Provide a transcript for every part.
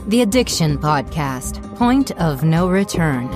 The Addiction Podcast, Point of No Return.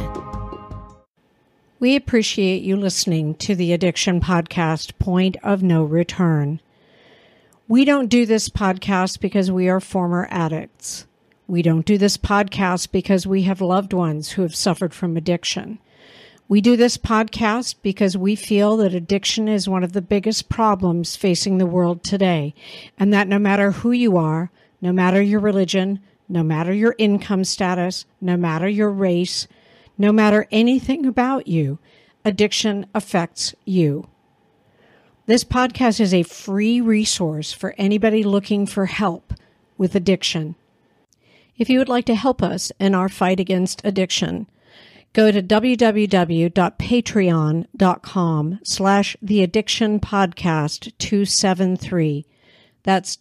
We appreciate you listening to the Addiction Podcast, Point of No Return. We don't do this podcast because we are former addicts. We don't do this podcast because we have loved ones who have suffered from addiction. We do this podcast because we feel that addiction is one of the biggest problems facing the world today, and that no matter who you are, no matter your religion, no matter your income status, no matter your race, no matter anything about you, addiction affects you. This podcast is a free resource for anybody looking for help with addiction. If you would like to help us in our fight against addiction, go to www.patreon.com/theaddictionpodcast273. That's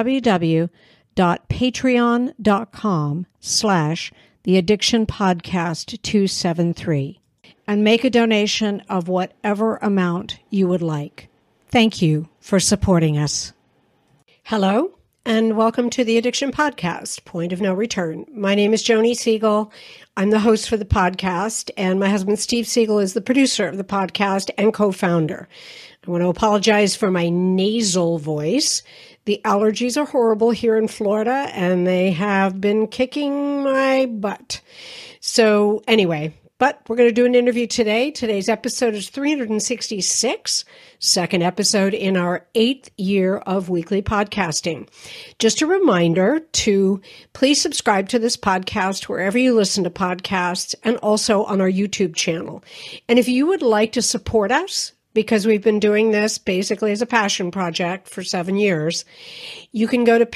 www.patreon.com/theaddictionpodcast273 and make a donation of whatever amount you would like. Thank you for supporting us. Hello, and welcome to the Addiction Podcast, Point of No Return. My name is Joni Siegel. I'm the host for the podcast, and my husband Steve Siegel is the producer of the podcast and co-founder. I want to apologize for my nasal voice. The allergies are horrible here in Florida, and they have been kicking my butt. So anyway, but we're going to do an interview today. Today's episode is 366, second episode in our 8th year of weekly podcasting. Just a reminder to please subscribe to this podcast wherever you listen to podcasts and also on our YouTube channel. And if you would like to support us, because we've been doing this basically as a passion project for 7 years, you can go to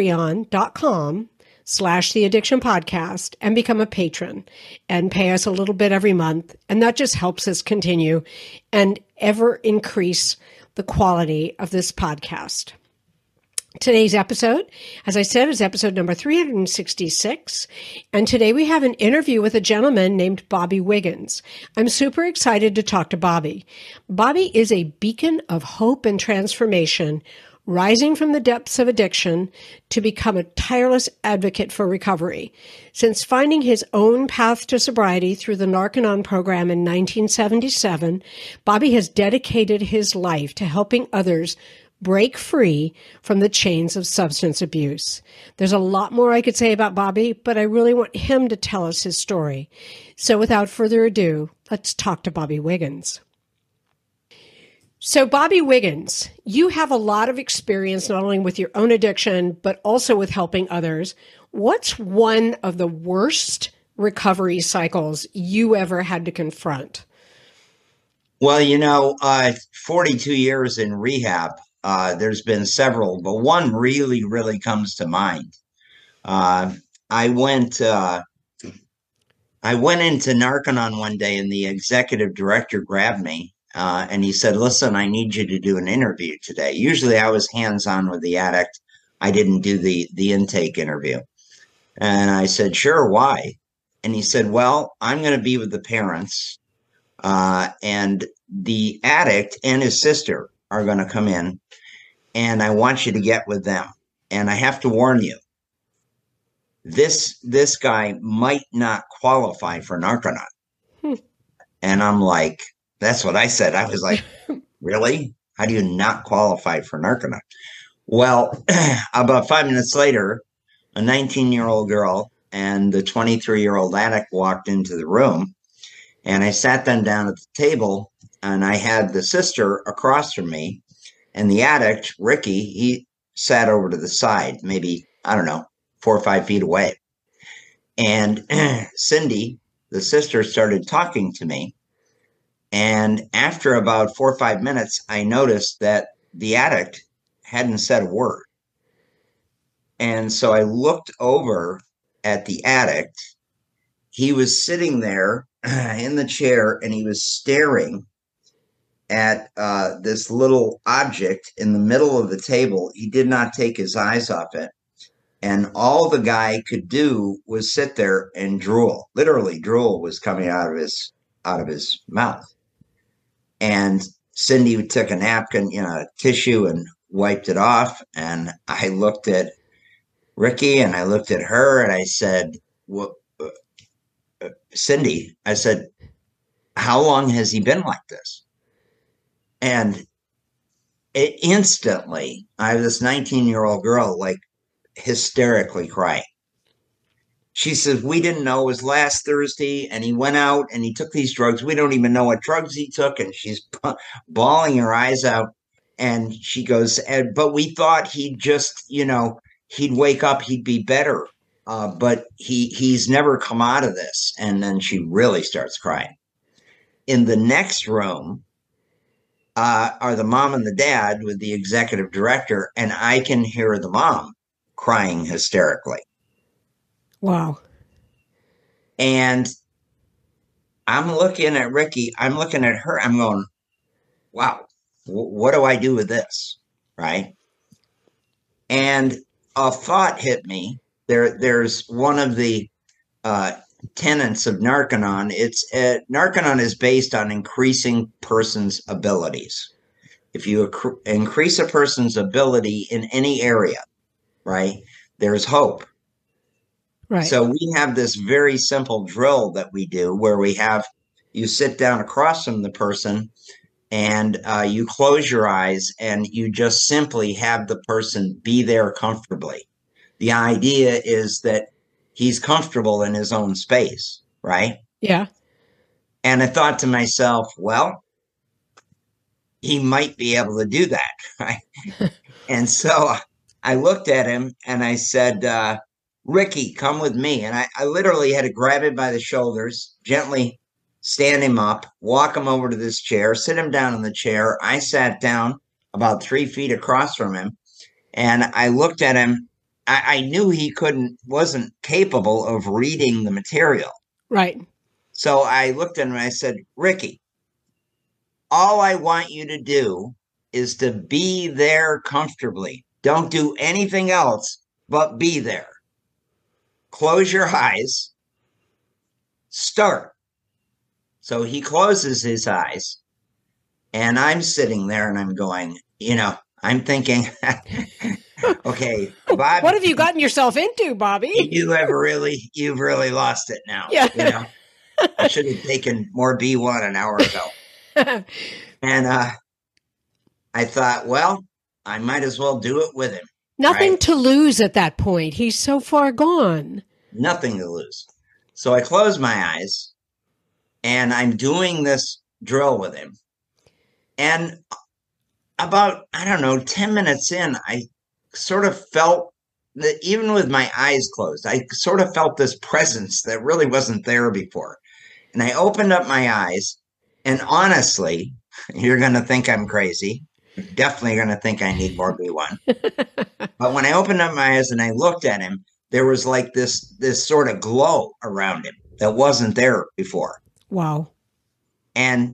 patreon.com/theaddictionpodcast and become a patron and pay us a little bit every month. And that just helps us continue and ever increase the quality of this podcast. Today's episode, as I said, is episode number 366. And today we have an interview with a gentleman named Bobby Wiggins. I'm super excited to talk to Bobby. Bobby is a beacon of hope and transformation, rising from the depths of addiction to become a tireless advocate for recovery. Since finding his own path to sobriety through the Narconon program in 1977, Bobby has dedicated his life to helping others break free from the chains of substance abuse. There's a lot more I could say about Bobby, but I really want him to tell us his story. So without further ado, let's talk to Bobby Wiggins. So Bobby Wiggins, you have a lot of experience not only with your own addiction, but also with helping others. What's one of the worst recovery cycles you ever had to confront? Well, 42 years in rehab, there's been several, but one really, really comes to mind. I went into Narconon one day, and the executive director grabbed me, and he said, "Listen, I need you to do an interview today." Usually I was hands-on with the addict. I didn't do the intake interview. And I said, "Sure, why?" And he said, "Well, I'm going to be with the parents, and the addict and his sister are going to come in, and I want you to get with them. And I have to warn you, this guy might not qualify for Narconon." And I'm like, that's what I said. I was like, really? How do you not qualify for Narconon? Well, about 5 minutes later, a 19-year-old girl and the 23-year-old addict walked into the room, and I sat them down at the table, and I had the sister across from me, and the addict, Ricky, he sat over to the side, maybe, 4 or 5 feet away. And Cindy, the sister, started talking to me. And after about 4 or 5 minutes, I noticed that the addict hadn't said a word. And so I looked over at the addict. He was sitting there in the chair, and he was staring at this little object in the middle of the table. He did not take his eyes off it. And all the guy could do was sit there and drool. Literally, drool was coming out of his mouth. And Cindy took a napkin, a tissue, and wiped it off. And I looked at Ricky, and I looked at her and I said, "What, Cindy?" I said, "How long has he been like this?" And instantly, I have this 19-year-old girl like hysterically crying. She says, "We didn't know it was last Thursday, and he went out and he took these drugs. We don't even know what drugs he took." And she's bawling her eyes out. And she goes, "But we thought he'd just, he'd wake up, he'd be better. But he's never come out of this." And then she really starts crying. In the next room are the mom and the dad with the executive director, and I can hear the mom crying hysterically. Wow. And I'm looking at Ricky, I'm looking at her, I'm going, wow, what do I do with this? Right. And a thought hit me. There's one of the tenets of Narconon. Narconon is based on increasing person's abilities. If you increase a person's ability in any area, right, there's hope. Right. So we have this very simple drill that we do where you sit down across from the person and you close your eyes and you just simply have the person be there comfortably. The idea is that he's comfortable in his own space, right? Yeah. And I thought to myself, well, he might be able to do that, right? And so I looked at him and I said, "Ricky, come with me." And I literally had to grab him by the shoulders, gently stand him up, walk him over to this chair, sit him down in the chair. I sat down about 3 feet across from him, and I looked at him. I knew he wasn't capable of reading the material. Right. So I looked at him and I said, "Ricky, all I want you to do is to be there comfortably. Don't do anything else but be there. Close your eyes. Start." So he closes his eyes, and I'm sitting there and I'm going, I'm thinking, okay, Bobby, what have you gotten yourself into, Bobby? You've really lost it now. Yeah. I should have taken more B1 an hour ago. And I thought, well, I might as well do it with him. Nothing right? to lose at that point. He's so far gone. Nothing to lose. So I close my eyes and I'm doing this drill with him. And about, 10 minutes in, I sort of felt that even with my eyes closed, I sort of felt this presence that really wasn't there before. And I opened up my eyes, and honestly, you're going to think I'm crazy. You're definitely going to think I need more B1. But when I opened up my eyes and I looked at him, there was like this sort of glow around him that wasn't there before. Wow. And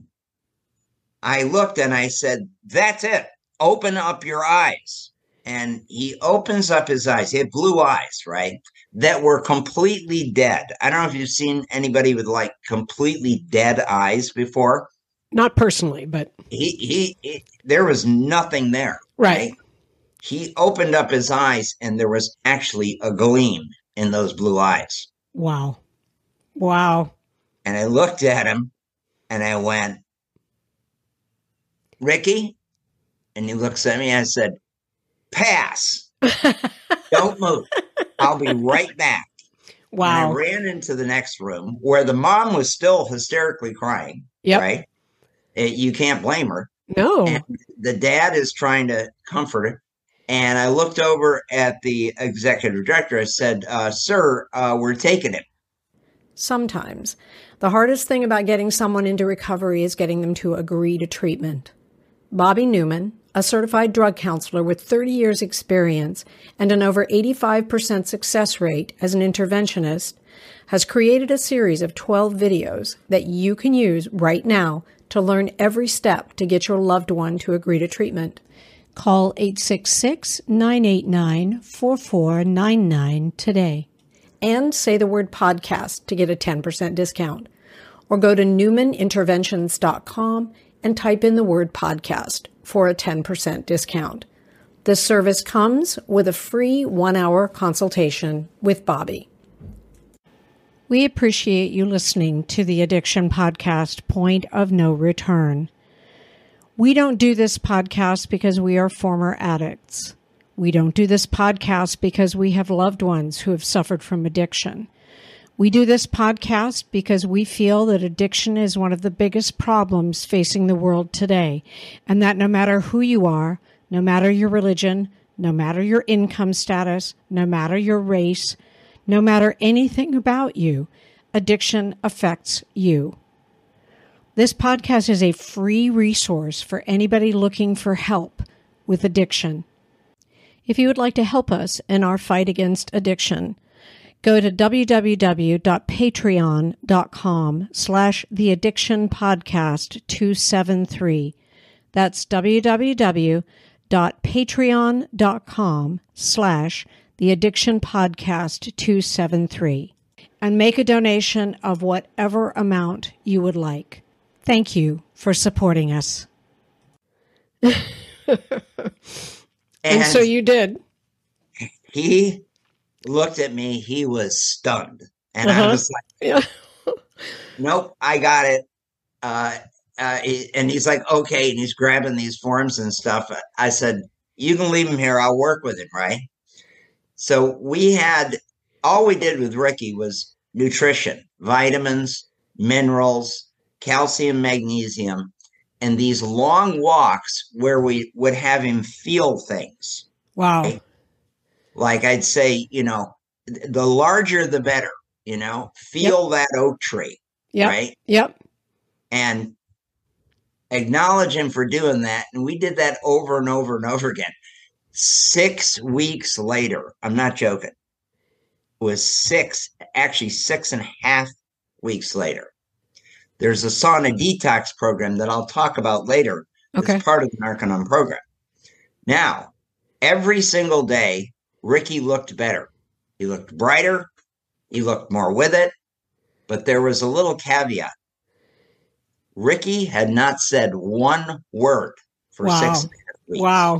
I looked and I said, "That's it. Open up your eyes." And he opens up his eyes. He had blue eyes, right? That were completely dead. I don't know if you've seen anybody with like completely dead eyes before. Not personally, but he there was nothing there. Right. He opened up his eyes and there was actually a gleam in those blue eyes. Wow. Wow. And I looked at him and I went, "Ricky?" And he looks at me and I said, "Pass. Don't move. I'll be right back." Wow. And I ran into the next room where the mom was still hysterically crying. Yep. Right? You can't blame her. No. And the dad is trying to comfort her. And I looked over at the executive director. I said, "Sir, we're taking him." Sometimes the hardest thing about getting someone into recovery is getting them to agree to treatment. Bobby Newman, a certified drug counselor with 30 years experience and an over 85% success rate as an interventionist, has created a series of 12 videos that you can use right now to learn every step to get your loved one to agree to treatment. Call 866-989-4499 today. And say the word podcast to get a 10% discount. Or go to newmaninterventions.com and type in the word podcast for a 10% discount. This service comes with a free 1-hour consultation with Bobby. We appreciate you listening to the Addiction Podcast, Point of No Return. We don't do this podcast because we are former addicts. We don't do this podcast because we have loved ones who have suffered from addiction. We do this podcast because we feel that addiction is one of the biggest problems facing the world today, and that no matter who you are, no matter your religion, no matter your income status, no matter your race, no matter anything about you, addiction affects you. This podcast is a free resource for anybody looking for help with addiction. If you would like to help us in our fight against addiction, go to www.patreon.com/theaddictionpodcast273. That's www.patreon.com/theaddictionpodcast273. And make a donation of whatever amount you would like. Thank you for supporting us. And so you did. He looked at me. He was stunned. And I was like, nope, I got it. And he's like, okay. And he's grabbing these forms and stuff. I said, you can leave him here. I'll work with him, right? So all we did with Ricky was nutrition, vitamins, minerals, calcium, magnesium, and these long walks where we would have him feel things. Wow. Right? Like I'd say, the larger, the better, feel that oak tree. Yep. Right. Yep. And acknowledge him for doing that. And we did that over and over and over again. 6 weeks later, I'm not joking, it was 6.5 weeks later. There's a sauna detox program that I'll talk about later. Okay. It's part of the Narconon program. Now, every single day, Ricky looked better. He looked brighter. He looked more with it. But there was a little caveat. Ricky had not said one word for 6.5 weeks. Wow.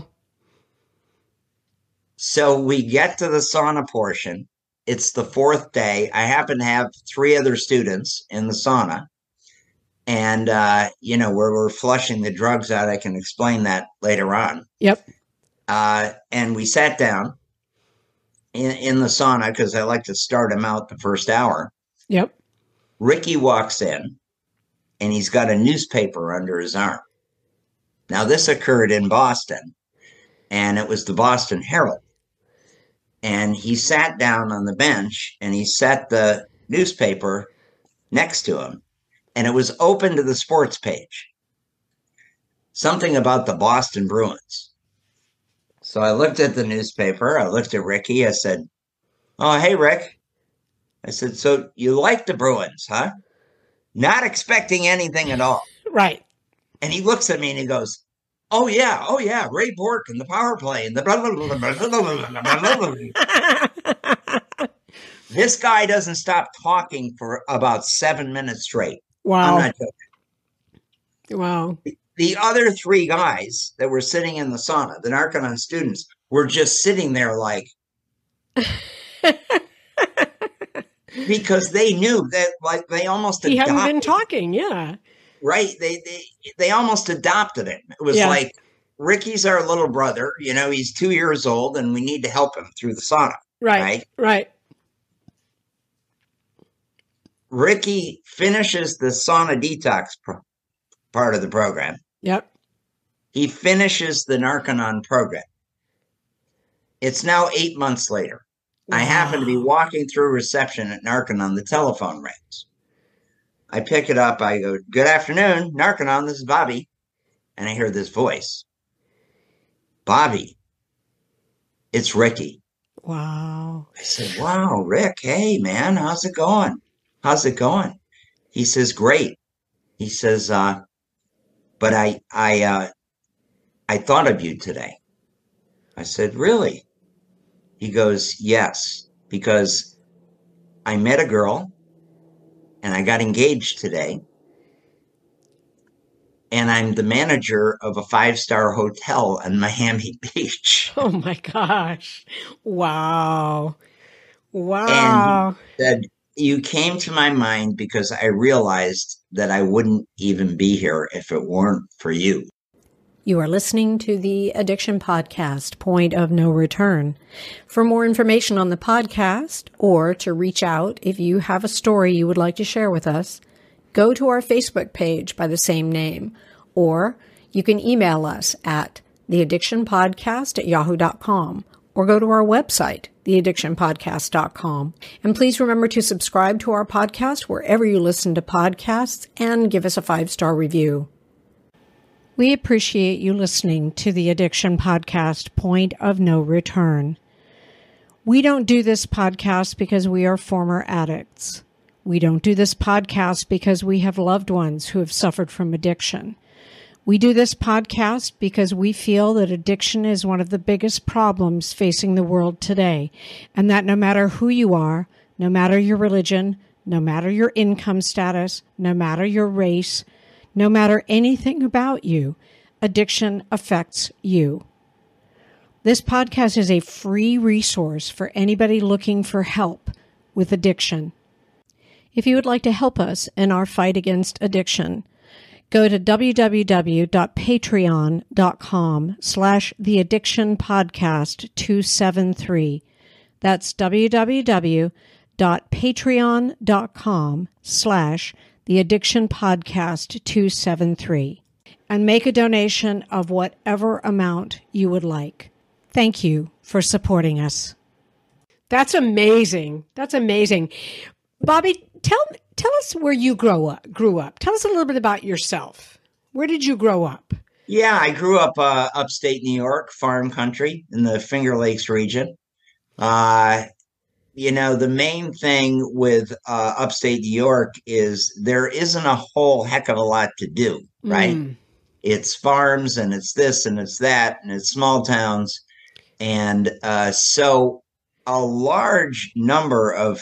So we get to the sauna portion. It's the 4th day. I happen to have 3 other students in the sauna. And, where we're flushing the drugs out. I can explain that later on. Yep. And we sat down in the sauna because I like to start him out the first hour. Yep. Ricky walks in and he's got a newspaper under his arm. Now, this occurred in Boston, and it was the Boston Herald. And he sat down on the bench and he set the newspaper next to him. And it was open to the sports page. Something about the Boston Bruins. So I looked at the newspaper. I looked at Ricky. I said, oh, hey, Rick. I said, so you like the Bruins, huh? Not expecting anything at all. Right. And he looks at me and he goes, oh, yeah. Ray Bork and the power play and the blah, blah, blah, blah, blah, blah, blah. This guy doesn't stop talking for about 7 minutes straight. Wow. I'm not joking. Wow. The other 3 guys that were sitting in the sauna, the Narconon students, were just sitting there like, because they knew that, like, they almost he adopted. hadn't been talking. Yeah. Right. They almost adopted him. It was like, Ricky's our little brother. He's 2 years old and we need to help him through the sauna. Right. Ricky finishes the sauna detox part of the program. Yep. He finishes the Narconon program. It's now 8 months later. Wow. I happen to be walking through reception at Narconon. The telephone rings. I pick it up. I go, good afternoon, Narconon. This is Bobby. And I hear this voice. Bobby, it's Ricky. Wow. I said, wow, Rick. Hey, man, how's it going? He says, great. He says, but I thought of you today. I said, really? He goes, yes, because I met a girl and I got engaged today. and I'm the manager of a 5-star hotel in Miami Beach. Oh my gosh. Wow. And he Wow. said, you came to my mind because I realized that I wouldn't even be here if it weren't for you. You are listening to the Addiction Podcast, Point of No Return. For more information on the podcast or to reach out if you have a story you would like to share with us, go to our Facebook page by the same name, or you can email us at theaddictionpodcast@yahoo.com, or go to our website, theaddictionpodcast.com. And please remember to subscribe to our podcast wherever you listen to podcasts and give us a 5-star review. We appreciate you listening to the Addiction Podcast, Point of No Return. We don't do this podcast because we are former addicts. We don't do this podcast because we have loved ones who have suffered from addiction. We do this podcast because we feel that addiction is one of the biggest problems facing the world today, and that no matter who you are, no matter your religion, no matter your income status, no matter your race, no matter anything about you, addiction affects you. This podcast is a free resource for anybody looking for help with addiction. If you would like to help us in our fight against addiction, go to www.patreon.com/theaddictionpodcast273. That's www.patreon.com/theaddictionpodcast273. And make a donation of whatever amount you would like. Thank you for supporting us. That's amazing. That's amazing. Bobby, tell us where you grew up. Tell us a little bit about yourself. Where did you grow up? Yeah, I grew up upstate New York, farm country in the Finger Lakes region. The main thing with upstate New York is there isn't a whole heck of a lot to do, right? It's farms and it's this and it's that and it's small towns. And so a large number of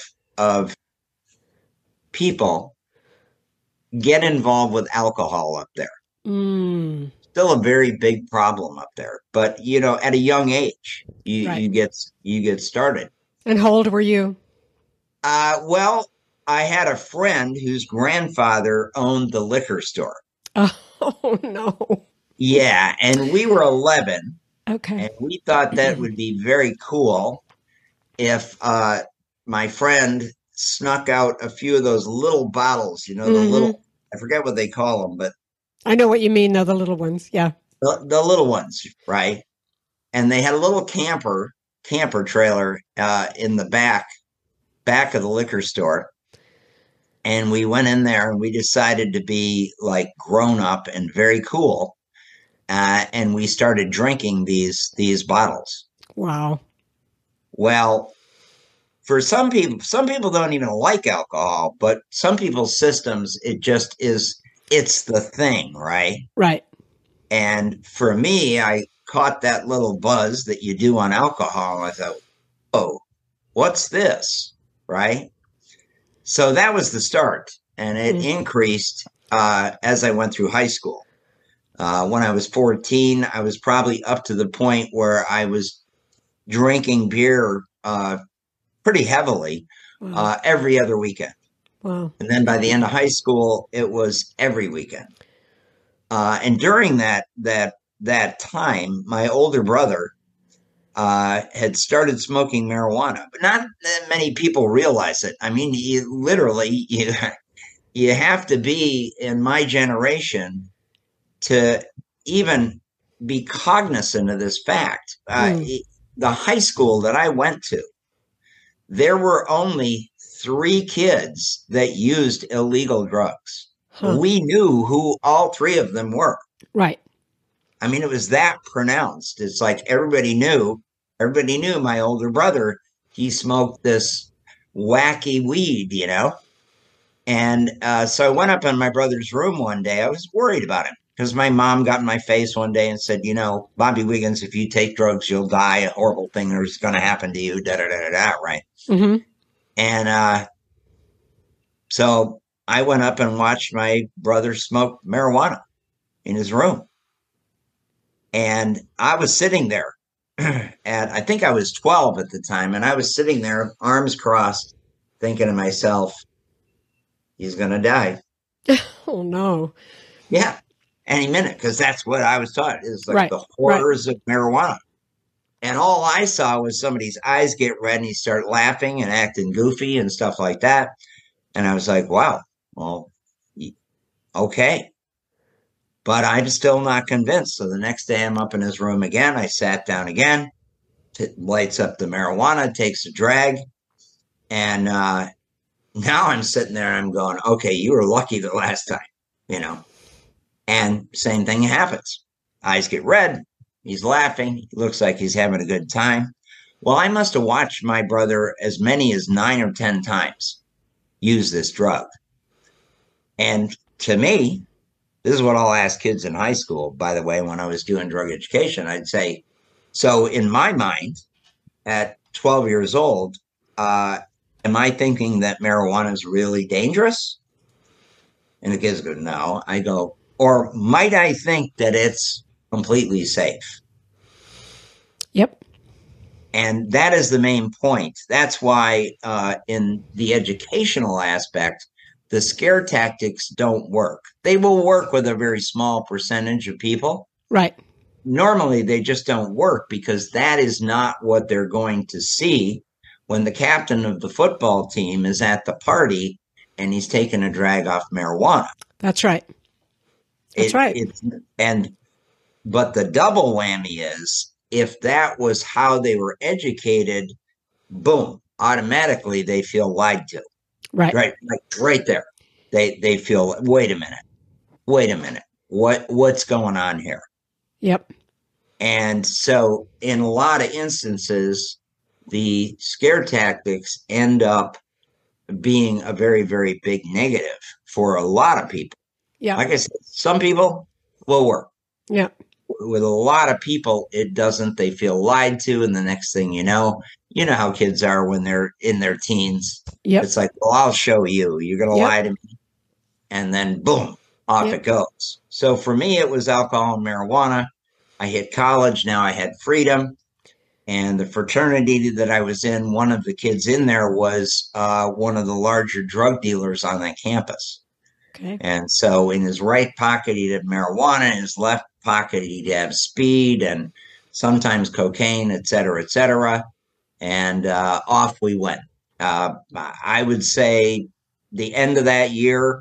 people get involved with alcohol up there. Still a very big problem up there. But, at a young age, you get started. And how old were you? Well, I had a friend whose grandfather owned the liquor store. Oh, no. Yeah, and we were 11. Okay. And we thought that would be very cool if my friend snuck out a few of those little bottles, the little, I forget what they call them, but I know what you mean, though, the little ones. Yeah. The little ones, right? And they had a little camper trailer in the back of the liquor store. And we went in there and we decided to be like grown up and very cool. And we started drinking these bottles. Wow. Well, for some people don't even like alcohol, but some people's systems, it's the thing, right? Right. And for me, I caught that little buzz that you do on alcohol. I thought, oh, what's this? Right. So that was the start. And it increased as I went through high school. When I was 14, I was probably up to the point where I was drinking beer pretty heavily every other weekend. Wow. And then by the end of high school, it was every weekend. And during that time, my older brother had started smoking marijuana, but not that many people realize it. I mean, you have to be in my generation to even be cognizant of this fact. The high school that I went to, there were only 3 kids that used illegal drugs. We knew who all 3 of them were. Right. I mean, it was that pronounced. It's like everybody knew my older brother, he smoked this wacky weed, And so I went up in my brother's room one day. I was worried about him because my mom got in my face one day and said, Bobby Wiggins, if you take drugs, you'll die. A horrible thing is going to happen to you, right? Mm-hmm. And so I went up and watched my brother smoke marijuana. in his room. And I was sitting there, and I think I was 12 at the time, and I was sitting there, arms crossed, thinking to myself, he's going to die. Oh, no. Yeah, any minute, because that's what I was taught. It's like the horrors of marijuana. And all I saw was somebody's eyes get red and he start laughing and acting goofy and stuff like that. And I was like, wow, well, okay. But I'm still not convinced. So the next day I'm up in his room again. I sat down again, lights up the marijuana, takes a drag. And now I'm sitting there and I'm going, okay, you were lucky the last time, you know. And same thing happens. Eyes get red. He's laughing. He looks like he's having a good time. Well, I must have watched my brother as many as 9 or 10 times use this drug. And to me, this is what I'll ask kids in high school, by the way, when I was doing drug education. I'd say, so in my mind, at 12 years old, am I thinking that marijuana is really dangerous? And the kids go, no. I go, or might I think that it's completely safe? Yep. And that is the main point. That's why in the educational aspect, the scare tactics don't work. They will work with a very small percentage of people. Right. Normally, they just don't work because that is not what they're going to see when the captain of the football team is at the party and he's taking a drag off marijuana. That's right. That's right. But the double whammy is, if that was how they were educated, boom, automatically they feel lied to. Right. Right there. They feel, wait a minute. What's going on here? Yep. And so in a lot of instances, the scare tactics end up being a very, very big negative for a lot of people. Yeah. Like I said, some people will work. Yeah. With a lot of people, it doesn't. They feel lied to. And the next thing you know how kids are when they're in their teens. Yep. It's like, well, I'll show you. You're going to lie to me. And then boom, off it goes. So for me, it was alcohol and marijuana. I hit college. Now I had freedom. And the fraternity that I was in, one of the kids in there was one of the larger drug dealers on that campus. Okay. And so in his right pocket, he'd have marijuana. In his left pocket, he'd have speed and sometimes cocaine, et cetera, et cetera. And off we went. I would say the end of that year,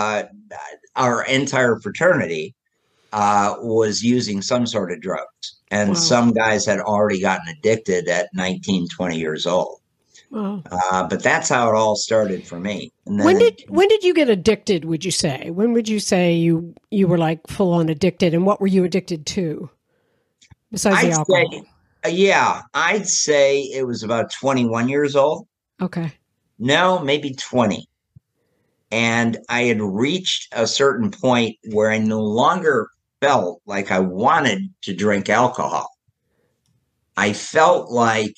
our entire fraternity was using some sort of drugs. And some guys had already gotten addicted at 19, 20 years old. Wow. But that's how it all started for me. And then when did you get addicted, would you say? When would you say you were like full on addicted, and what were you addicted to besides the alcohol? I'd say it was about 21 years old. Okay. No, maybe 20. And I had reached a certain point where I no longer felt like I wanted to drink alcohol. I felt like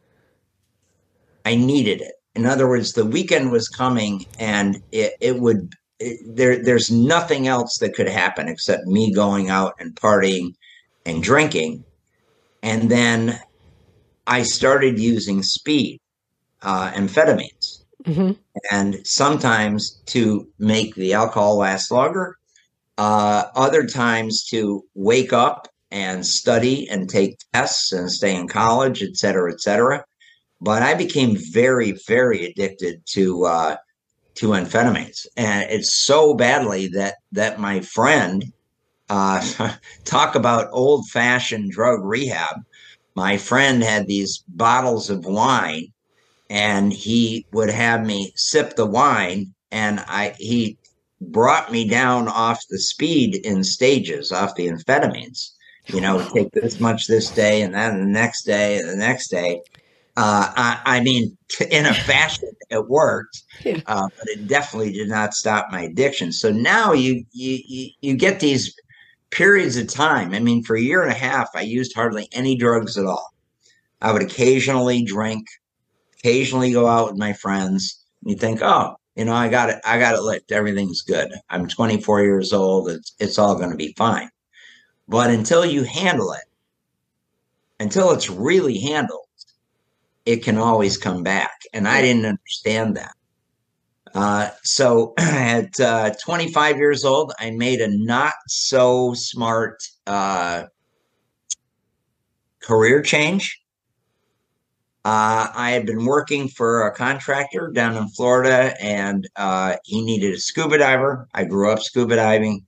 I needed it. In other words, the weekend was coming and there's nothing else that could happen except me going out and partying and drinking. And then I started using speed, amphetamines. Mm-hmm. And sometimes to make the alcohol last longer, other times to wake up and study and take tests and stay in college, et cetera, et cetera. But I became very, very addicted to amphetamines, and it's so badly that my friend, talk about old-fashioned drug rehab. My friend had these bottles of wine, and he would have me sip the wine, and he brought me down off the speed in stages, off the amphetamines. Take this much this day, and then the next day, and the next day. I mean, in a fashion, it worked, but it definitely did not stop my addiction. So now you get these periods of time. I mean, for a year and a half, I used hardly any drugs at all. I would occasionally drink, occasionally go out with my friends. And you think, oh, I got it licked. Everything's good. I'm 24 years old. It's all going to be fine. But until you handle it, until it's really handled, it can always come back. And I didn't understand that. So at 25 years old, I made a not so smart career change. I had been working for a contractor down in Florida, and he needed a scuba diver. I grew up scuba diving,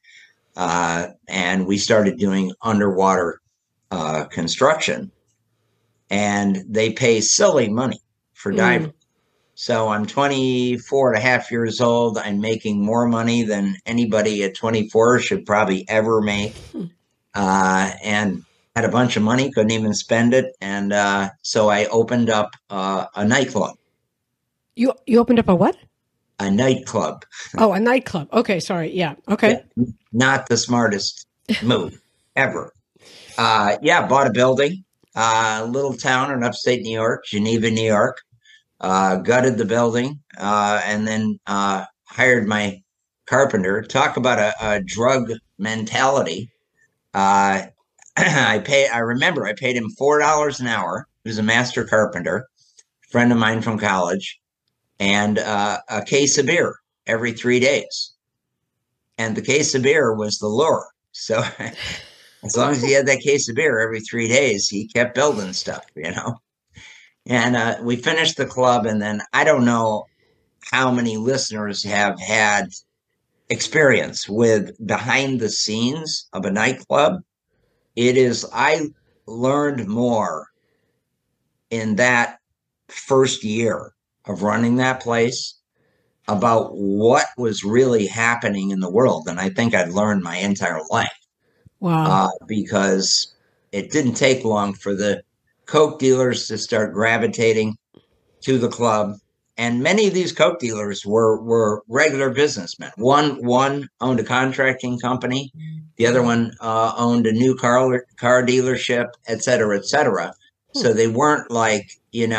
and we started doing underwater construction. And they pay silly money for divers. So I'm 24 and a half years old. I'm making more money than anybody at 24 should probably ever make. And had a bunch of money, couldn't even spend it. And so I opened up a nightclub. You opened up a what? A nightclub. Oh, a nightclub. Okay, sorry. Yeah. Okay. Yeah, not the smartest move ever. Bought a building, a little town in upstate New York, Geneva, New York. Gutted the building, and then hired my carpenter. Talk about a drug mentality. I remember I paid him $4 an hour. He was a master carpenter, friend of mine from college, and a case of beer every 3 days. And the case of beer was the lure. So as long as he had that case of beer every 3 days, he kept building stuff, And we finished the club, and then I don't know how many listeners have had experience with behind the scenes of a nightclub. I learned more in that first year of running that place about what was really happening in the world than I think I'd learned my entire life. Wow. Because it didn't take long for the Coke dealers to start gravitating to the club. And many of these Coke dealers were regular businessmen. One owned a contracting company. The other one owned a new car dealership, et cetera, et cetera. So they weren't like,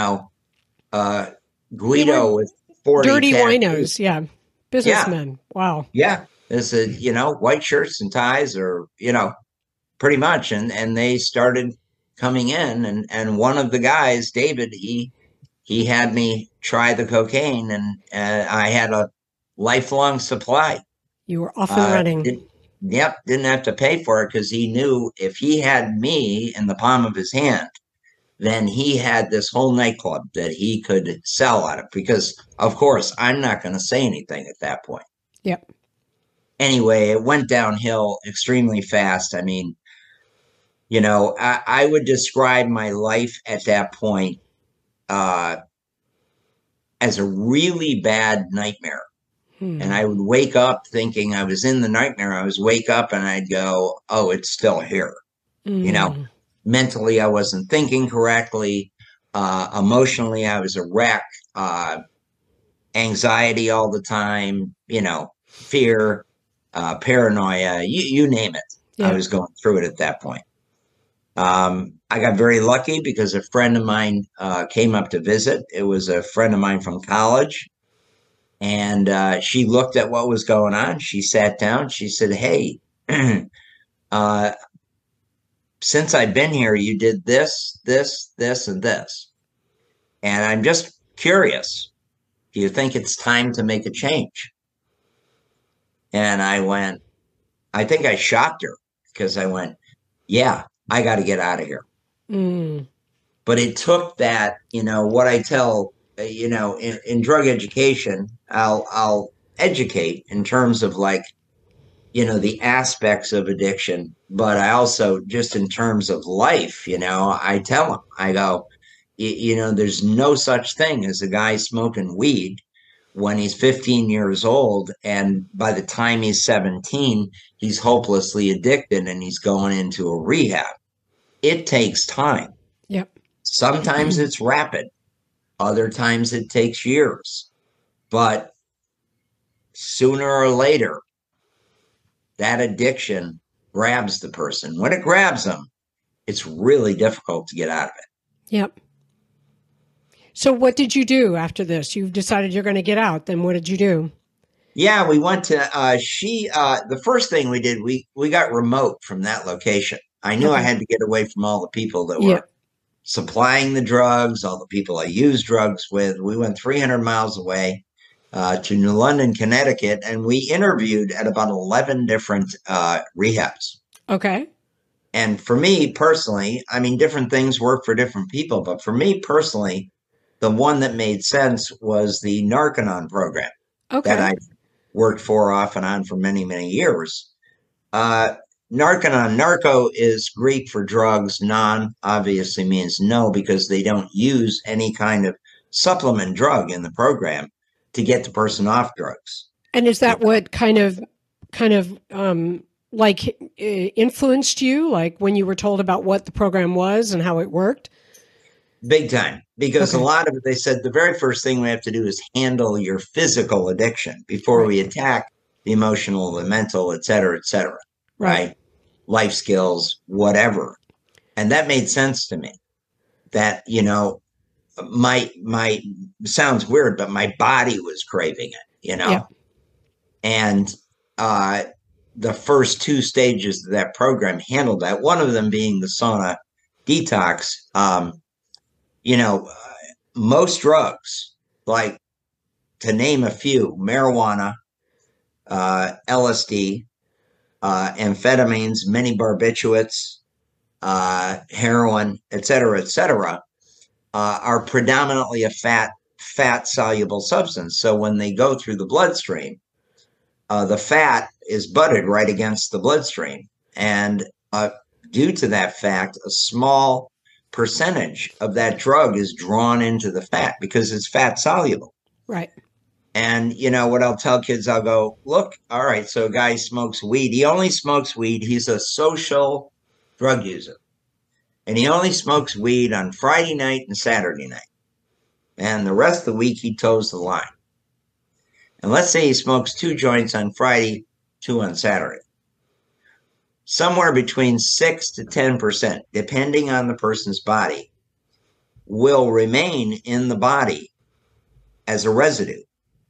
Guido with 40 dirty tattoos. winos. Yeah. Businessmen. Yeah. Wow. Yeah. It's white shirts and ties, or, pretty much. And they started coming in, and one of the guys, David, he had me try the cocaine, and I had a lifelong supply. You were off and running. Didn't have to pay for it, because he knew if he had me in the palm of his hand, then he had this whole nightclub that he could sell out of, because of course I'm not going to say anything at that point. Yep. Anyway, it went downhill extremely fast. I mean, I would describe my life at that point as a really bad nightmare. And I would wake up thinking I was in the nightmare. I was wake up and I'd go, oh, it's still here. Mentally, I wasn't thinking correctly. Emotionally, I was a wreck. Anxiety all the time, fear, paranoia, you name it. Yeah. I was going through it at that point. I got very lucky because a friend of mine came up to visit. It was a friend of mine from college. And she looked at what was going on. She sat down. She said, hey, since I've been here, you did this, this, this, and this. And I'm just curious. Do you think it's time to make a change? And I think I shocked her, because I went, yeah, I got to get out of here. But it took that, what I tell, in drug education, I'll educate in terms of the aspects of addiction, but I also, just in terms of life, I tell them, I go, there's no such thing as a guy smoking weed when he's 15 years old, and by the time he's 17, he's hopelessly addicted and he's going into a rehab. It takes time. Yep. Sometimes it's rapid. Other times it takes years. But sooner or later, that addiction grabs the person. When it grabs them, it's really difficult to get out of it. Yep. So what did you do after this? You've decided you're going to get out. Then what did you do? Yeah, we went to the first thing we did, we got remote from that location. I knew I Okay. had to get away from all the people that Yeah. were supplying the drugs, all the people I used drugs with. We went 300 miles away to New London, Connecticut, and we interviewed at about 11 different rehabs. Okay. And for me personally, I mean, different things work for different people, but for me personally, the one that made sense was the Narconon program that Okay. I worked for off and on for many, many years. Narconon, narco is Greek for drugs. Non obviously means no, because they don't use any kind of supplement drug in the program to get the person off drugs. And is that what kind of like influenced you, like when you were told about what the program was and how it worked? Big time. Because Okay. a lot of it, they said the very first thing we have to do is handle your physical addiction before we attack the emotional, the mental, et cetera, right? Life skills, whatever. And that made sense to me that, you know, my sounds weird, but my body was craving it, you know? Yeah. And the first two stages of that program handled that, one of them being the sauna detox. You know, most drugs, like to name a few, marijuana, LSD, amphetamines, many barbiturates, heroin, et cetera, are predominantly a fat soluble substance. So when they go through the bloodstream, the fat is butted right against the bloodstream. And due to that fact, a small percentage of that drug is drawn into the fat because it's fat soluble. Right. And, you know, what I'll tell kids, I'll go, look, all right, so a guy smokes weed. He only smokes weed. He's a social drug user. And he only smokes weed on Friday night and Saturday night. And the rest of the week, he toes the line. And let's say he smokes 2 joints on Friday, 2 on Saturday. Somewhere between 6 to 10%, depending on the person's body, will remain in the body as a residue.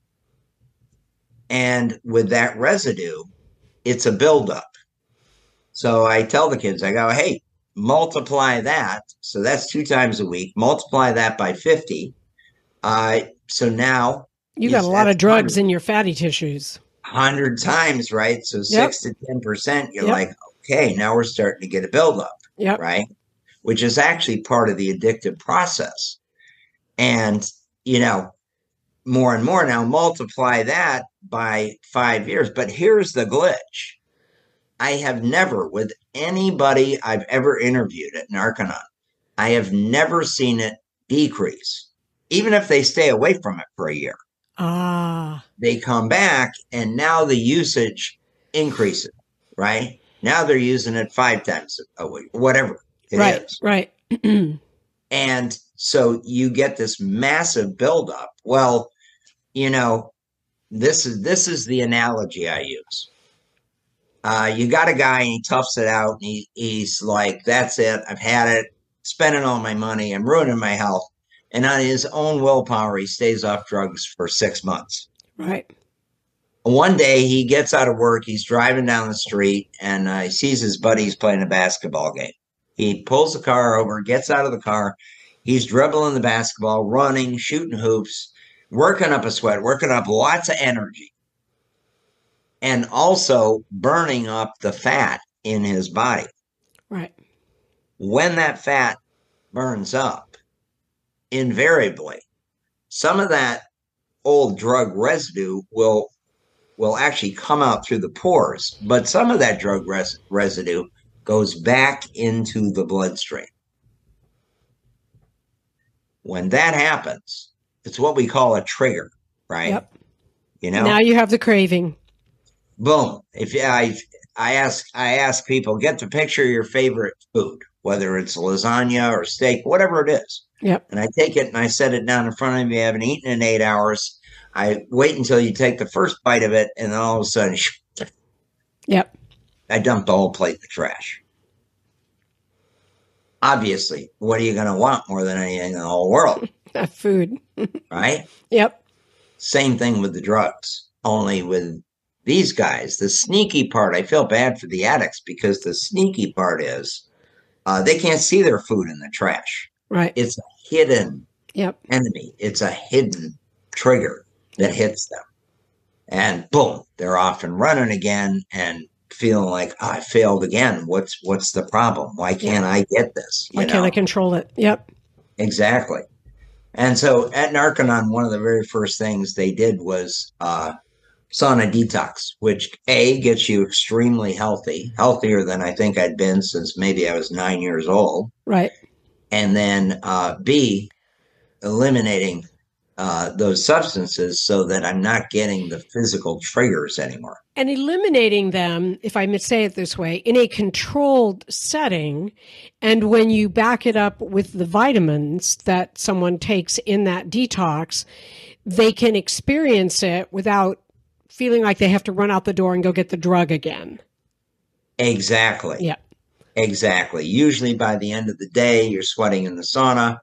And with that residue, it's a buildup. So I tell the kids, I go, hey, multiply that. So that's 2 times a week. Multiply that by 50. So now You got a lot of drugs in your fatty tissues. 100 times, right? So 6 to 10%, you're like, okay, now we're starting to get a buildup, right? Which is actually part of the addictive process. And, you know, more and more now, multiply that by 5 years. But here's the glitch. I have never, with anybody I've ever interviewed at Narconon, I have never seen it decrease, even if they stay away from it for a year. They come back and now the usage increases, right? Now they're using it 5 times a week, whatever it is. Right. And so you get this massive buildup. Well, you know, this is the analogy I use. You got a guy and he toughs it out and he's like, that's it. I've had it, spending all my money. I'm ruining my health. And on his own willpower, he stays off drugs for 6 months. Right. One day he gets out of work. He's driving down the street and he sees his buddies playing a basketball game. He pulls the car over, gets out of the car. He's dribbling the basketball, running, shooting hoops, working up a sweat, working up lots of energy, and also burning up the fat in his body. Right. When that fat burns up, invariably, some of that old drug residue will actually come out through the pores, but some of that drug residue goes back into the bloodstream. When that happens, it's what we call a trigger, right? Yep. You know, now you have the craving. Boom. If I ask people, get the picture of your favorite food, whether it's lasagna or steak, whatever it is. Yep. And I take it and I set it down in front of you. You haven't eaten in 8 hours. I wait until you take the first bite of it, and then all of a sudden, I dump the whole plate in the trash. Obviously, what are you going to want more than anything in the whole world? Food. right? Yep. Same thing with the drugs, only with these guys. The sneaky part, I feel bad for the addicts because the sneaky part is they can't see their food in the trash. Right. It's a hidden Yep. enemy. It's a hidden trigger that hits them. And boom, they're off and running again and feeling like, oh, I failed again. What's the problem? Why can't I get this? Why can't I control it? Yep. Exactly. And so at Narconon, one of the very first things they did was sauna detox, which A, gets you extremely healthy, healthier than I think I'd been since maybe I was 9 years old. Right. And then B, eliminating those substances so that I'm not getting the physical triggers anymore. And eliminating them, if I may say it this way, in a controlled setting. And when you back it up with the vitamins that someone takes in that detox, they can experience it without feeling like they have to run out the door and go get the drug again. Exactly. Yeah. Exactly. Usually by the end of the day, you're sweating in the sauna.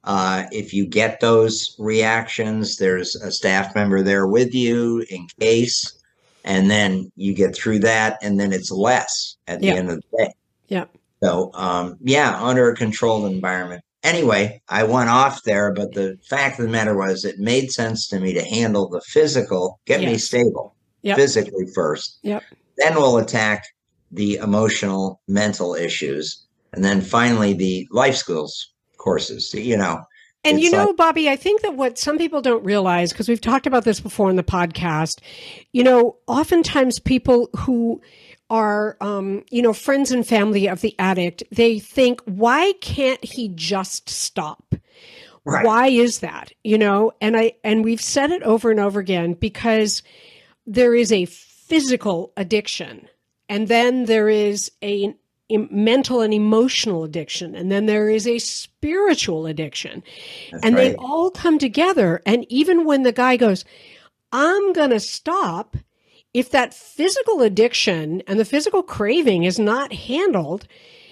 If you get those reactions, there's a staff member there with you in case, and then you get through that, and then it's less at the end of the day. Yeah. So, under a controlled environment. Anyway, I went off there, but the fact of the matter was it made sense to me to handle the physical, get me stable physically first. Yep. Then we'll attack the emotional, mental issues, and then finally the life skills courses, And Bobby, I think that what some people don't realize, because we've talked about this before in the podcast, oftentimes people who are, friends and family of the addict, they think, why can't he just stop? Right. Why is that? And we've said it over and over again, because there is a physical addiction, and then there is a mental and emotional addiction, and then there is a spiritual addiction. That's and right. They all come together. And even when the guy goes, I'm going to stop, if that physical addiction and the physical craving is not handled,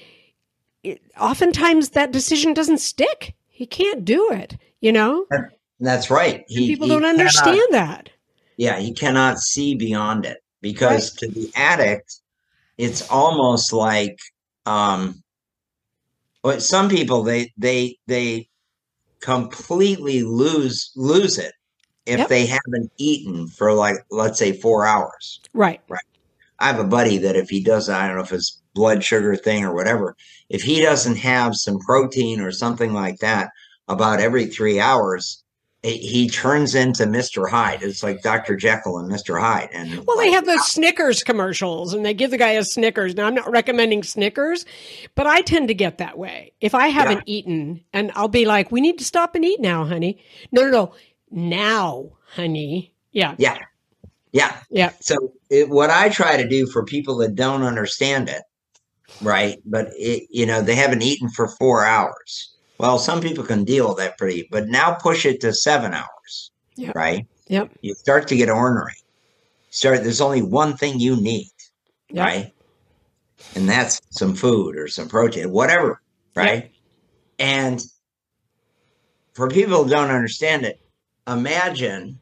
oftentimes that decision doesn't stick. He can't do it, That's right. People don't understand that. Yeah, he cannot see beyond it, because to the addict, it's almost like, some people, they completely lose it if they haven't eaten for, like, let's say 4 hours. Right. I have a buddy that if he does, I don't know if it's blood sugar thing or whatever, if he doesn't have some protein or something like that about every 3 hours, he turns into Mr. Hyde. It's like Dr. Jekyll and Mr. Hyde. And they have those Snickers commercials, and they give the guy a Snickers. Now, I'm not recommending Snickers, but I tend to get that way. If I haven't eaten, and I'll be like, we need to stop and eat now, honey. No. Now, honey. Yeah. So what I try to do for people that don't understand it, right, but they haven't eaten for 4 hours. Well, some people can deal with that but now push it to 7 hours, right? Yep. You start to get ornery. There's only one thing you need, right? And that's some food or some protein, whatever, right? Yep. And for people who don't understand it, imagine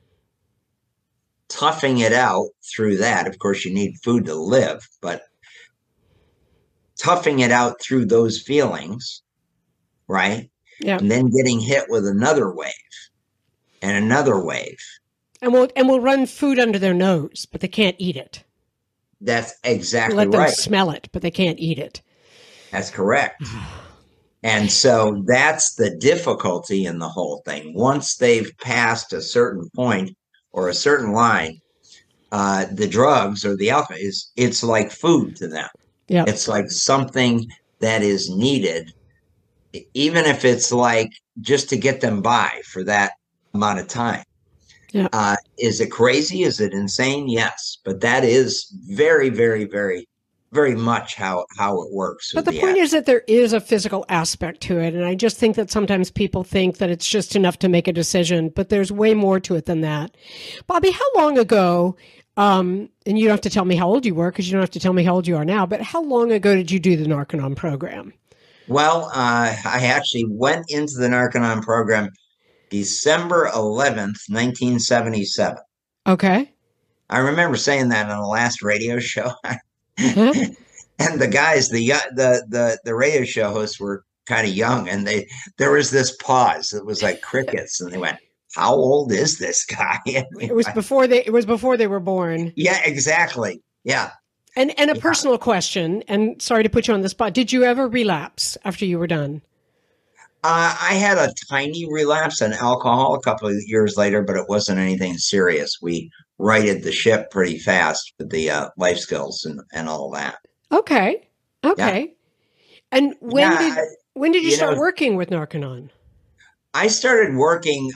toughing it out through that. Of course, you need food to live, but toughing it out through those feelings, right? Yeah. And then getting hit with another wave and another wave. And we'll run food under their nose, but they can't eat it. That's exactly right. Let them right. Smell it, but they can't eat it. That's correct. And so that's the difficulty in the whole thing. Once they've passed a certain point or a certain line, the drugs or the alcohol it's like food to them. Yeah. It's like something that is needed, even if it's like just to get them by for that amount of time. Yeah. Is it crazy? Is it insane? Yes. But that is very, very, very, very much how it works. But the point is that there is a physical aspect to it. And I just think that sometimes people think that it's just enough to make a decision, but there's way more to it than that. Bobby, how long ago, and you don't have to tell me how old you were, because you don't have to tell me how old you are now, but how long ago did you do the Narconon program? Well, I actually went into the Narconon program December 11th, 1977. Okay. I remember saying that on the last radio show. Huh? And the guys, the radio show hosts were kind of young, and there was this pause. It was like crickets, and they went, "How old is this guy?" It was before they were born. Yeah, exactly. Yeah. And a personal question, and sorry to put you on the spot. Did you ever relapse after you were done? I had a tiny relapse on alcohol a couple of years later, but it wasn't anything serious. We righted the ship pretty fast with the life skills and all that. Okay. Okay. Yeah. And when did you start know, working with Narconon? I started working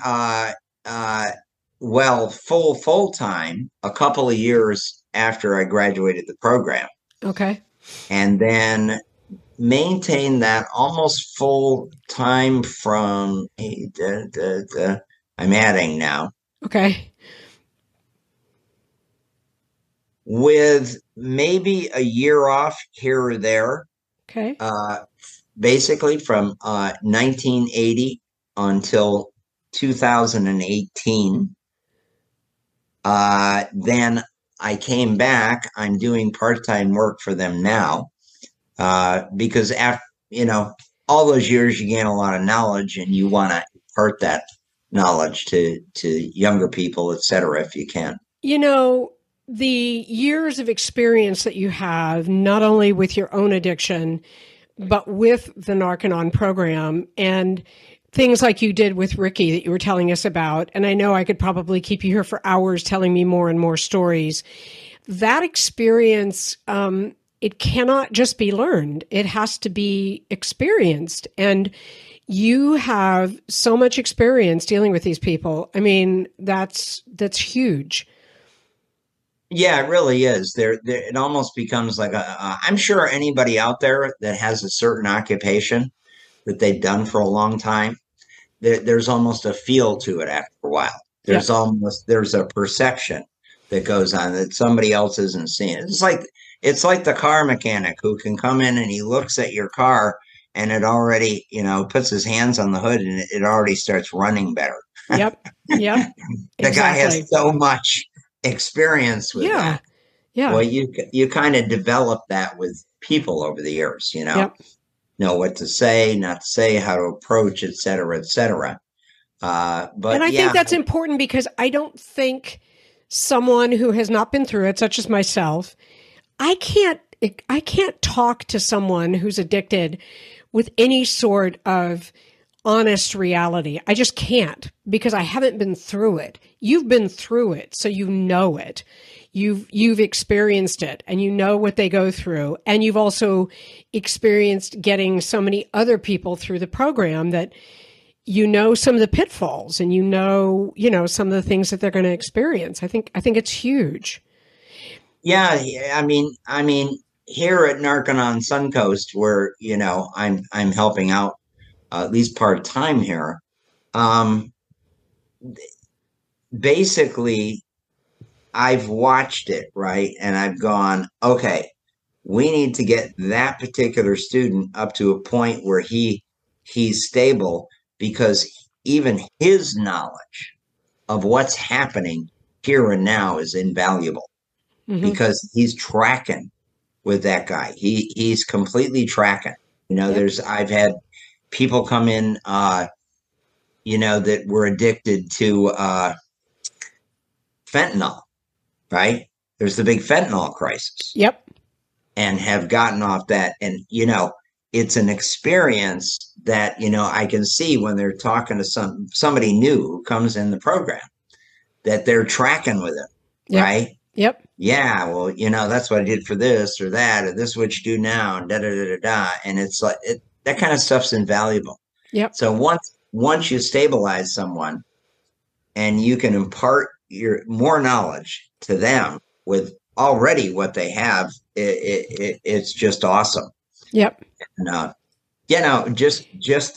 full time a couple of years after I graduated the program. Okay. And then maintained that almost full time from I'm adding now. Okay. With maybe a year off here or there. Okay. Basically from 1980 until 2018. Then I came back. I'm doing part-time work for them now because after all those years, you gain a lot of knowledge, and you want to impart that knowledge to younger people, et cetera, if you can. The years of experience that you have, not only with your own addiction, but with the Narconon program and things like you did with Ricky that you were telling us about. And I know I could probably keep you here for hours telling me more and more stories. That experience, it cannot just be learned. It has to be experienced. And you have so much experience dealing with these people. I mean, that's huge. Yeah, it really is. It almost becomes like I'm sure anybody out there that has a certain occupation that they've done for a long time, there's almost a feel to it after a while. There's a perception that goes on that somebody else isn't seeing. It's like the car mechanic who can come in and he looks at your car and it already, puts his hands on the hood and it already starts running better. Yep. The guy has so much experience with that. Yeah. Well, you kind of develop that with people over the years, know what to say, not to say, how to approach, et cetera, et cetera. And I think that's important because I don't think someone who has not been through it, such as myself, I can't talk to someone who's addicted with any sort of honest reality. I just can't because I haven't been through it. You've been through it, so you know it. You've experienced it and you know what they go through. And you've also experienced getting so many other people through the program that some of the pitfalls and some of the things that they're going to experience. I think it's huge. Yeah, I mean, here at Narconon Suncoast, where I'm helping out at least part time here. Basically, I've watched it, right, and I've gone, okay, we need to get that particular student up to a point where he's stable, because even his knowledge of what's happening here and now is invaluable. Mm-hmm. Because he's tracking with that guy. He's completely tracking. Yep. I've had people come in, that were addicted to fentanyl, right? There's the big fentanyl crisis. Yep. And have gotten off that. And, it's an experience that, I can see when they're talking to somebody new who comes in the program, that they're tracking with it, yep. right? Yep. Yeah, well, that's what I did for this or that, or this is what you do now, and da-da-da-da-da. And it's like, that kind of stuff's invaluable. Yep. So once you stabilize someone and you can impart your more knowledge to them with already what they have, it's just awesome. Yep. And, just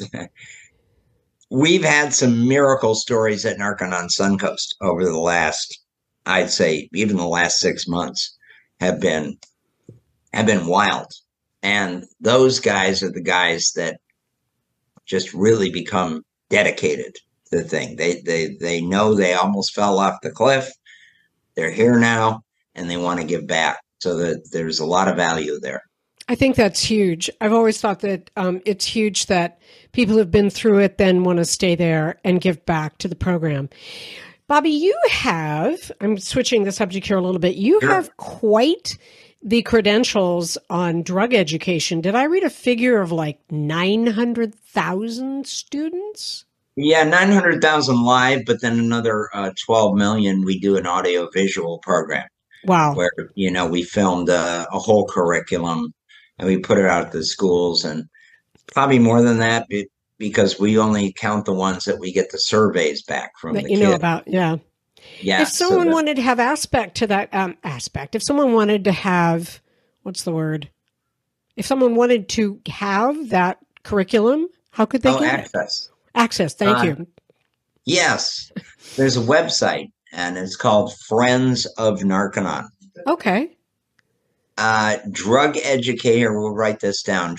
we've had some miracle stories at Narconon Suncoast over the last, I'd say even the last 6 months have been wild. And those guys are the guys that just really become dedicated. the thing. They know they almost fell off the cliff. They're here now, and they want to give back. So that there's a lot of value there. I think that's huge. I've always thought that it's huge that people who've been through it then want to stay there and give back to the program. Bobby, you have, I'm switching the subject here a little bit, you have quite the credentials on drug education. Did I read a figure of like 900,000 students? Yeah, 900,000 live, but then another 12 million we do an audio visual program. Wow. Where, we filmed a whole curriculum and we put it out to the schools, and probably more than that because we only count the ones that we get the surveys back from that the you kids. know about. Yeah. Yeah. If someone wanted to have aspect to that if someone wanted to have, what's the word? If someone wanted to have that curriculum, how could they get access? Access. Thank you. Yes. There's a website, and it's called Friends of Narconon. Okay. Drug educator, we'll write this down,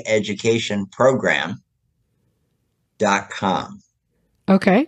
drugeducationprogram.com. Okay.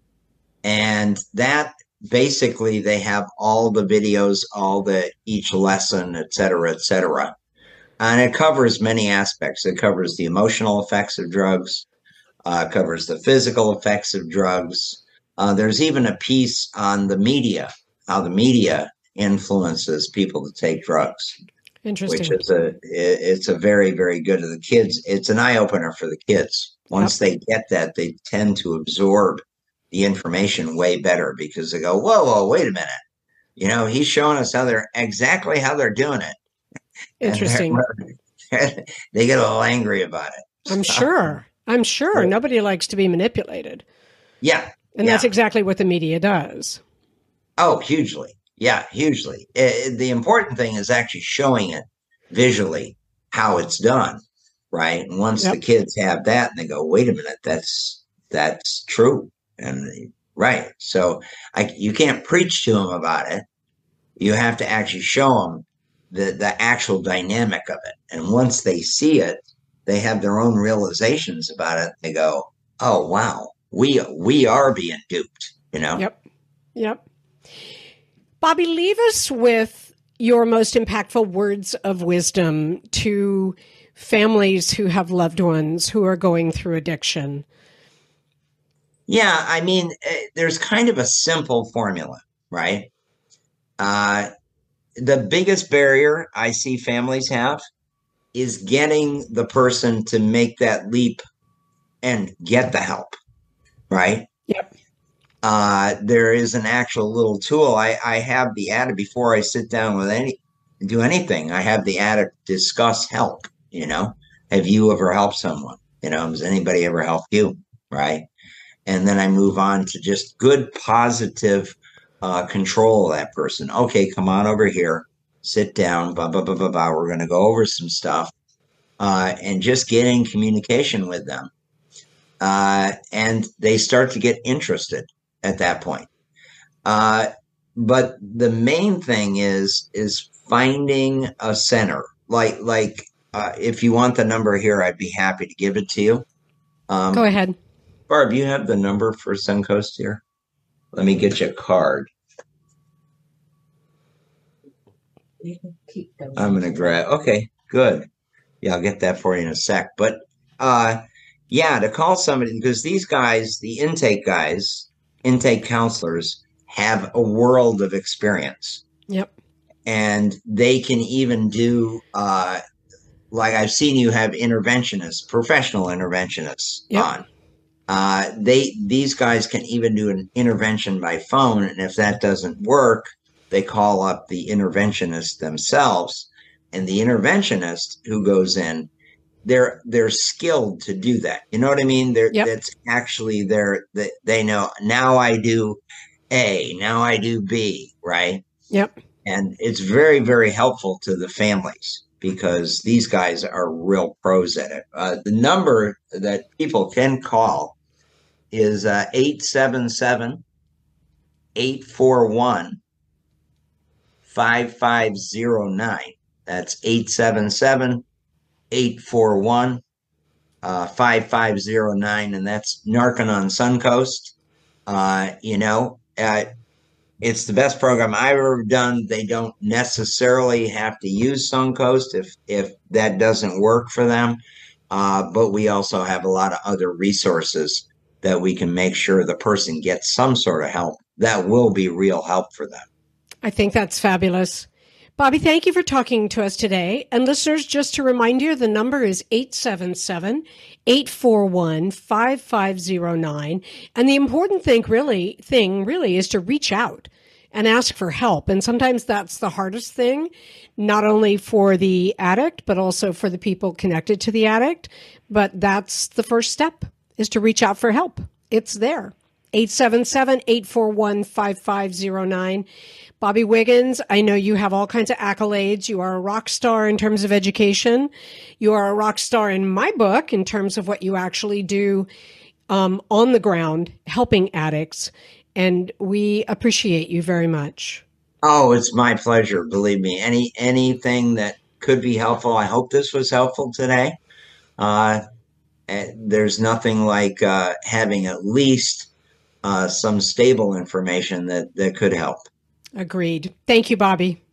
And that basically they have all the videos, each lesson, et cetera, et cetera. And it covers many aspects. It covers the emotional effects of drugs, covers the physical effects of drugs. There's even a piece on the media, how the media influences people to take drugs. Interesting. Which is it's a very, very good to the kids. It's an eye opener for the kids. Once they get that, they tend to absorb the information way better because they go, whoa, wait a minute. He's showing us how they're doing it. Interesting. They get a little angry about it. I'm sure. Nobody likes to be manipulated. Yeah. And that's exactly what the media does. Oh, hugely. Yeah, hugely. The important thing is actually showing it visually how it's done, right? And once the kids have that, and they go, "Wait a minute, that's true," and right. So you can't preach to them about it. You have to actually show them the actual dynamic of it. And once they see it, they have their own realizations about it. They go, "Oh, wow, we are being duped," Yep. Bobby, leave us with your most impactful words of wisdom to families who have loved ones who are going through addiction. Yeah, I mean, there's kind of a simple formula, right? The biggest barrier I see families have is getting the person to make that leap and get the help, right? Yep. There is an actual little tool. I have the addict before I sit down with do anything. I have the addict discuss help. Have you ever helped someone? Has anybody ever helped you? Right. And then I move on to just good, positive control of that person. Okay, come on over here, sit down, blah, blah, blah, blah, blah. We're going to go over some stuff and just get in communication with them. And they start to get interested at that point. But the main thing is finding a center. Like if you want the number here, I'd be happy to give it to you. Go ahead. Barb, you have the number for Suncoast here? Let me get you a card. I'm going to grab. Okay, good. Yeah, I'll get that for you in a sec. But to call somebody, because these guys, the intake guys, intake counselors, have a world of experience. Yep. And they can even do, like I've seen you have interventionists, professional interventionists on. These guys can even do an intervention by phone. And if that doesn't work, they call up the interventionist themselves. And the interventionist who goes in, they're skilled to do that. You know what I mean? That's actually they know, now I do A, now I do B, right? Yep. And it's very, very helpful to the families because these guys are real pros at it. The number that people can call is 877-841-5509. That's 877-841-5509. 5509, and that's Narconon Suncoast. It's the best program I've ever done. They don't necessarily have to use Suncoast if that doesn't work for them. But we also have a lot of other resources that we can make sure the person gets some sort of help that will be real help for them. I think that's fabulous. Bobby, thank you for talking to us today. And listeners, just to remind you, the number is 877-841-5509. And the important thing really is to reach out and ask for help. And sometimes that's the hardest thing, not only for the addict, but also for the people connected to the addict. But that's the first step, is to reach out for help. It's there. 877-841-5509. Bobby Wiggins, I know you have all kinds of accolades. You are a rock star in terms of education. You are a rock star in my book in terms of what you actually do on the ground, helping addicts. And we appreciate you very much. Oh, it's my pleasure. Believe me, anything that could be helpful. I hope this was helpful today. There's nothing like having at least some stable information that could help. Agreed. Thank you, Bobby.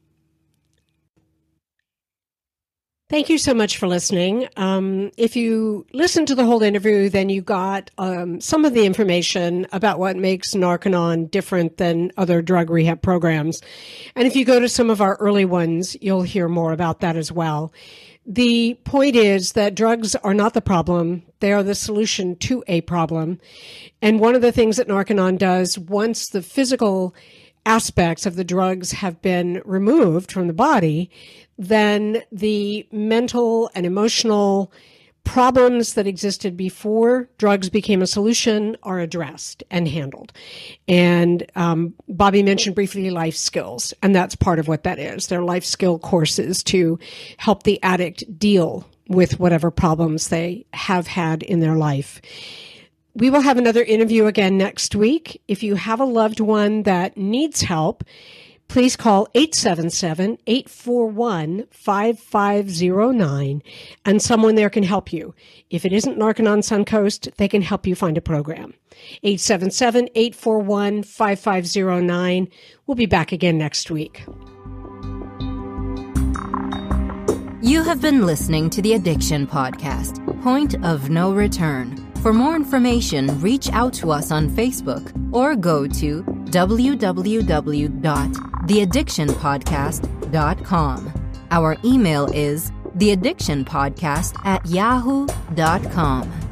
Thank you so much for listening. If you listened to the whole interview, then you got some of the information about what makes Narconon different than other drug rehab programs. And if you go to some of our early ones, you'll hear more about that as well. The point is that drugs are not the problem. They are the solution to a problem. And one of the things that Narconon does, once the physical aspects of the drugs have been removed from the body, then the mental and emotional problems that existed before drugs became a solution are addressed and handled. And Bobby mentioned briefly life skills, and that's part of what that is. They're life skill courses to help the addict deal with whatever problems they have had in their life. We will have another interview again next week. If you have a loved one that needs help, please call 877-841-5509, and someone there can help you. If it isn't Narconon Suncoast, they can help you find a program. 877-841-5509. We'll be back again next week. You have been listening to the Addiction Podcast, Point of No Return. For more information, reach out to us on Facebook or go to www.theaddictionpodcast.com. Our email is theaddictionpodcast@yahoo.com.